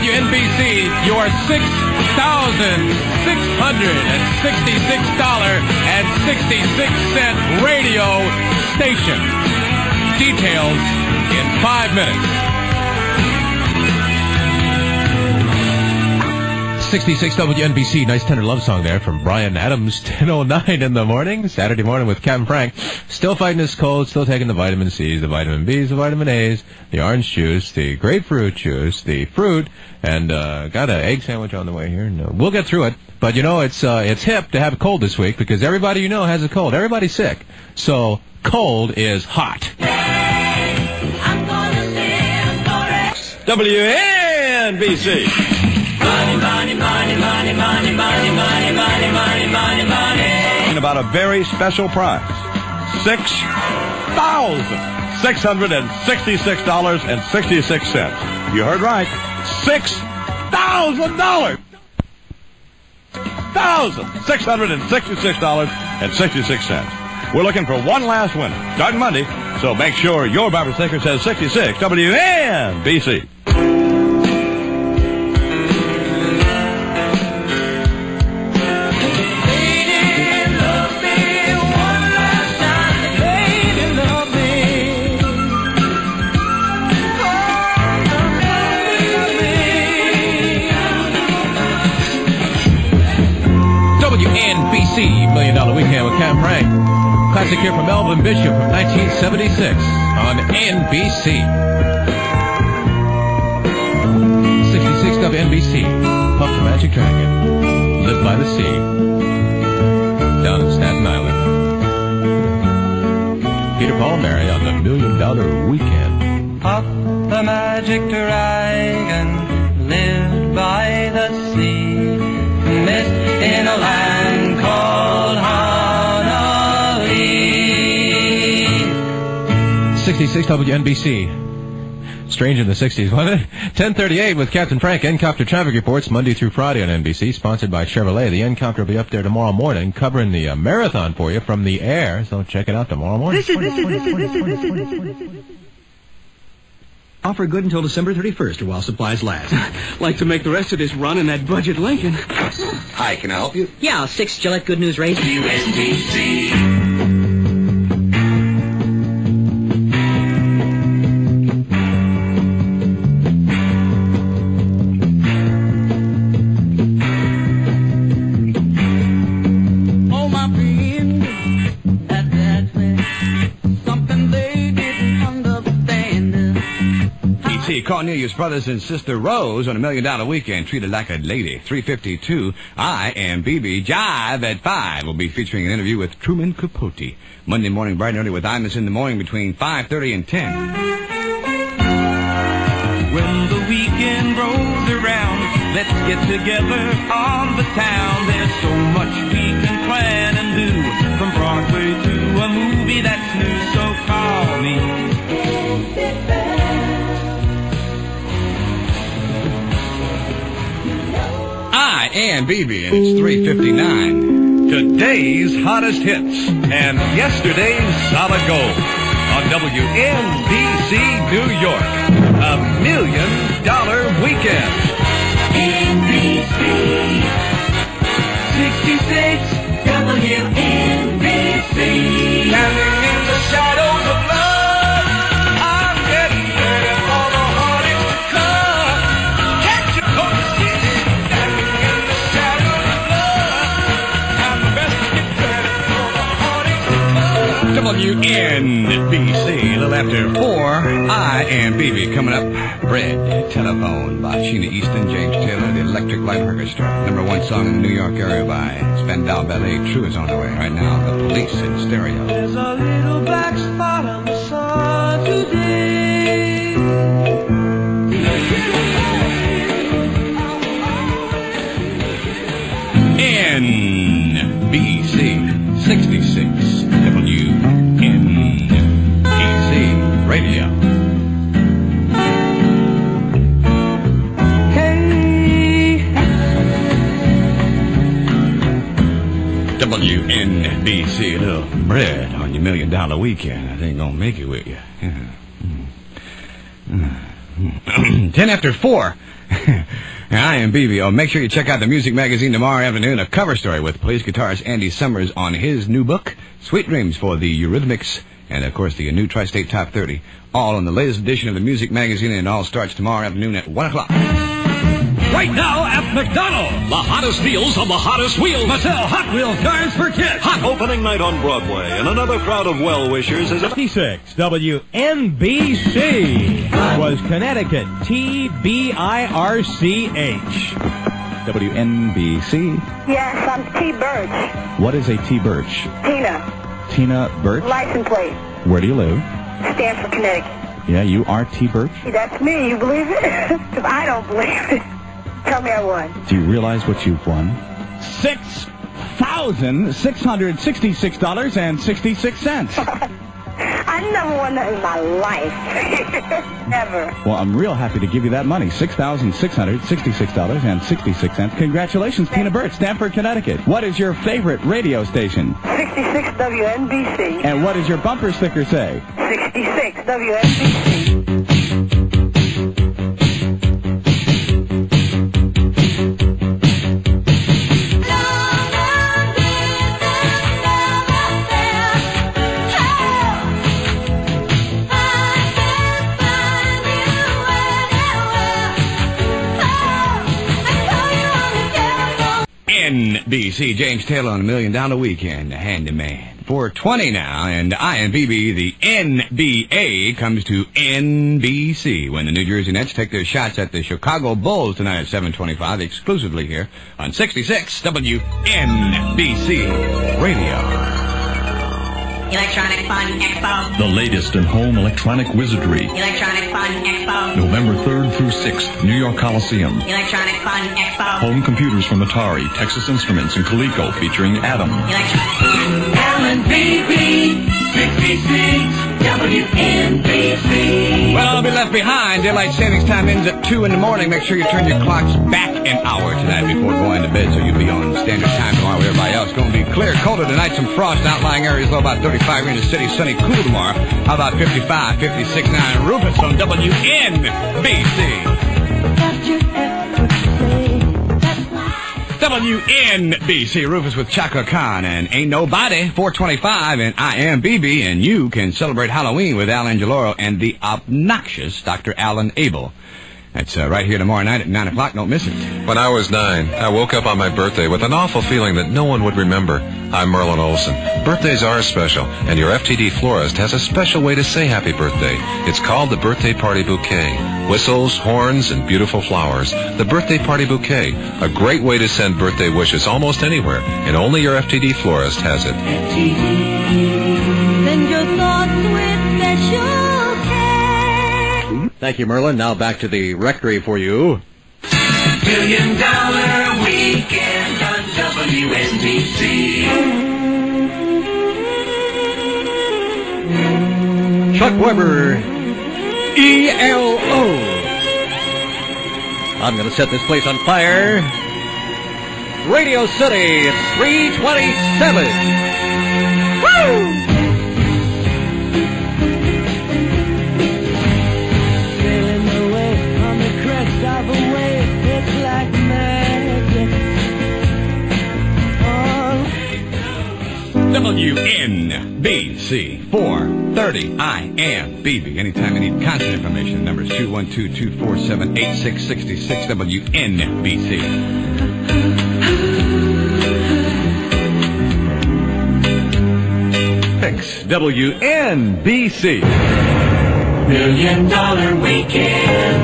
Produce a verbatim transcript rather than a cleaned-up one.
W N B C, your six thousand six hundred sixty-six dollars and sixty-six cents radio station. Details in five minutes. sixty-six W N B C, nice tender love song there from Brian Adams, ten oh nine in the morning, Saturday morning with Captain Frank. Still fighting this cold, still taking the vitamin C's, the vitamin B's, the vitamin A's, the orange juice, the grapefruit juice, the fruit, and uh got an egg sandwich on the way here. No, we'll get through it, but you know, it's uh it's hip to have a cold this week because everybody you know has a cold. Everybody's sick. So, cold is hot. W N B C. Money, money, money, money, money, money, money, money, money, money, money. And about a very special prize. Six thousand six hundred sixty-six dollars and sixty-six cents. You heard right. Six thousand dollars. Thousand six hundred sixty-six dollars and sixty-six cents. We're looking for one last winner, starting Monday, so make sure your bumper sticker says sixty-six W N B C. W N B C, Million Dollar Weekend with Captain Frank. Classic here from Melvin Bishop from nineteen seventy-six on N B C. sixty-six W N B C, Puff the Magic Dragon, Live by the Sea, down in Staten Island. Peter Paul and Mary on the Million Dollar Weekend. Puff the Magic Dragon, lived by the sea, missed in a land called Honolulu. sixty-six W N B C. Strange in the sixties, wasn't it? ten thirty-eight with Captain Frank. Encopter traffic reports Monday through Friday on N B C, sponsored by Chevrolet. The Encopter will be up there tomorrow morning, covering the uh, marathon for you from the air. So check it out tomorrow morning. This is, this is, this is, this is, this is, this is, this is. Offer good until December thirty-first or while supplies last. Like to make the rest of this run in that budget Lincoln. Hi, can I help you? Yeah, six Gillette Good News razors. U S D C. Cornelius Brothers and Sister Rose on a Million Dollar Weekend, treated like a lady. three fifty-two, I Am B B. Jive at five. We'll be featuring an interview with Truman Capote. Monday morning, bright and early with Imus in the morning between five thirty and ten. When the weekend rolls around, let's get together on the town. There's so much we can plan and do, from Broadway to a movie that's new, so call me. I Am B B, and it's three fifty-nine. Today's hottest hits and yesterday's solid gold on W N B C New York. A Million Dollar Weekend. N B C sixty-six W N B C. Standing in the shadows of love, I'm getting ready for the heartaches to come. Can't you understand? Standing in the shadows of love, I'm the best to get ready for the heartaches to come. W N B C, a little after four. I Am B B. Coming up, Bread, Telephone by Sheena Easton, James Taylor, the Electric Light Orchestra. Number one song in the New York area by Spandau Ballet. True is on the way right now. The Police in stereo. There's a little black spot on the sun today. N B C sixty-six W N B C Radio. W N B C, a little bread on your Million Dollar Weekend. I ain't gonna make it with you. Yeah. Mm. Mm. Ten after four. And I am B B. Oh, make sure you check out the Music Magazine tomorrow afternoon. A cover story with police guitarist Andy Summers on his new book, Sweet Dreams for the Eurythmics, and, of course, the new Tri-State Top thirty. All in the latest edition of the Music Magazine, and it all starts tomorrow afternoon at one o'clock. Right now at McDonald's, the hottest deals on the hottest wheels. Mattel Hot Wheels cars for kids. Hot opening night on Broadway, and another crowd of well-wishers is... fifty-six W N B C was Connecticut, T B I R C H. W N B C. Yes, I'm T. Birch. What is a T. Birch? Tina. Tina Birch? License plate. Where do you live? Stamford, Connecticut. Yeah, you are T. Birch? That's me. You believe it? Because I don't believe it. Tell me I won. Do you realize what you've won? Six thousand six hundred sixty-six dollars and sixty-six cents. I never won that in my life. Never. Well, I'm real happy to give you that money. six thousand six hundred sixty-six dollars and sixty-six cents. Congratulations, Tina Birch, Stamford, Connecticut. What is your favorite radio station? sixty-six W N B C. And what does your bumper sticker say? sixty-six W N B C. N B C, James Taylor on a Million Dollar Weekend, the handyman. four twenty now, and I am B B. The N B A comes to N B C when the New Jersey Nets take their shots at the Chicago Bulls tonight at seven twenty-five, exclusively here on sixty-six W N B C Radio. Electronic Fun Expo. The latest in home electronic wizardry. Electronic Fun Expo. November third through sixth, New York Coliseum. Electronic Fun Expo. Home computers from Atari, Texas Instruments, and Coleco featuring Adam. Electronic. Alan Beebe, sixty-six W N B C. Well, I'll be left behind. Daylight savings time ends at two in the morning. Make sure you turn your clocks back an hour tonight before going to bed, so you'll be on standard time tomorrow with everybody else. Going to be clear, colder tonight, some frost, outlying areas, low about thirty-five here in the city, sunny, cool tomorrow. How about fifty-five, fifty-six, nine, Rufus on W N B C. W N B C, Rufus with Chaka Khan and Ain't Nobody, four twenty-five, and I am B B, and you can celebrate Halloween with Al Angeloro and the obnoxious Doctor Alan Abel. That's uh, right here tomorrow night at nine o'clock. Don't miss it. When I was nine, I woke up on my birthday with an awful feeling that no one would remember. I'm Merlin Olsen. Birthdays are special, and your F T D florist has a special way to say happy birthday. It's called the Birthday Party Bouquet. Whistles, horns, and beautiful flowers. The Birthday Party Bouquet, a great way to send birthday wishes almost anywhere, and only your F T D florist has it. F T D. Send your thoughts with special. Thank you, Merlin. Now back to the rectory for you. Million Dollar Weekend on W N B C. Chuck Weber, E L O. I'm going to set this place on fire. Radio City, it's three twenty-seven. Woo! W N B C four thirty. I am B B. Anytime you need contact information, the number is two one two, two four seven, eight six six six. W N B C. W N B C. Million Dollar Weekend.